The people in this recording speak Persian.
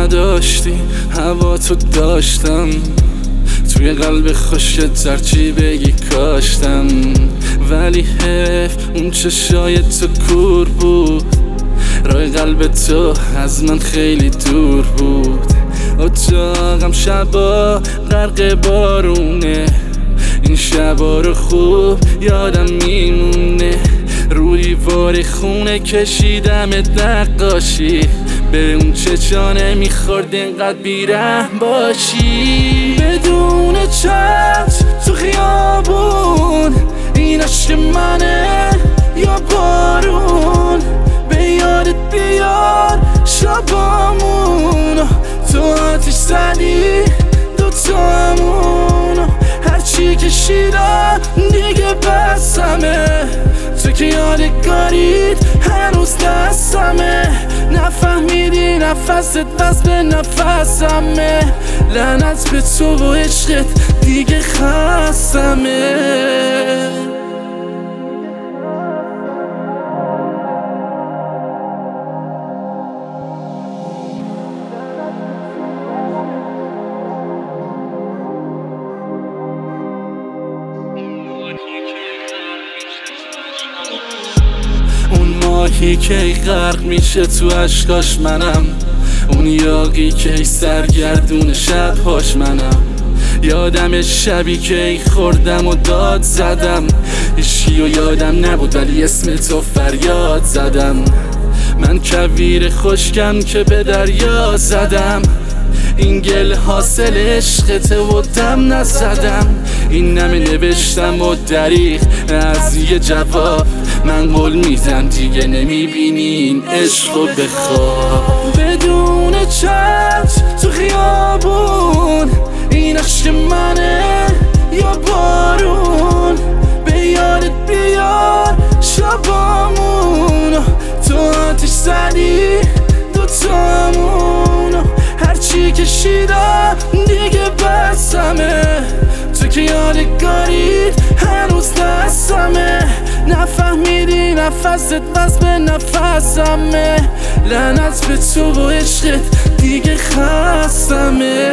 نداشتی هوا تو داشتم، توی قلب خشکت ترچی بگی کاشتم. ولی حیف اون چشای تو کور بود، راه قلب تو از من خیلی دور بود. اتاقم شبا غرق بارونه، این شبا رو خوب یادم میمونه. روی دیوار خونه کشیدم نقاشی، به اون چشانه میخورد اینقدر بیرحم باشی. بدون چت تو خیابون، این عشق منه یا بارون؟ به یادت بیار شبامون، تو آتیش زدی دوتامون. هرچی کشیدم دیگه بسمه، تو که یادگاریت هنوز دستمه. نفهمیدی نفست بس به نفسمه، لعنت به تو و عشقت دیگه خستمه. ماهی که غرق میشه تو اشکاش منم، اون یاقی که سرگردون شبهاش منم. یادم شبی که خوردم و داد زدم، هیچکی و یادم نبود ولی اسم تو فریاد زدم. من کویر خشکم که به دریا زدم، این گل حاصل عشقته و دم نزدم. این نمه نوشتم و دریغ از یه جواب، من قول میدم دیگه نمیبینی این عشقو بخواب. بدون چت تو خیابون، این عشق منه یا بارون؟ به یادت بیار شبامون، تو آتیش زدی دوتامون. هرچی کشیدم دیگه بسمه، تو که یادگاریت هنوز دستمه. نفهمیدی نفست بس به نفسمه، لعنت به تو و عشقت دیگه خستمه.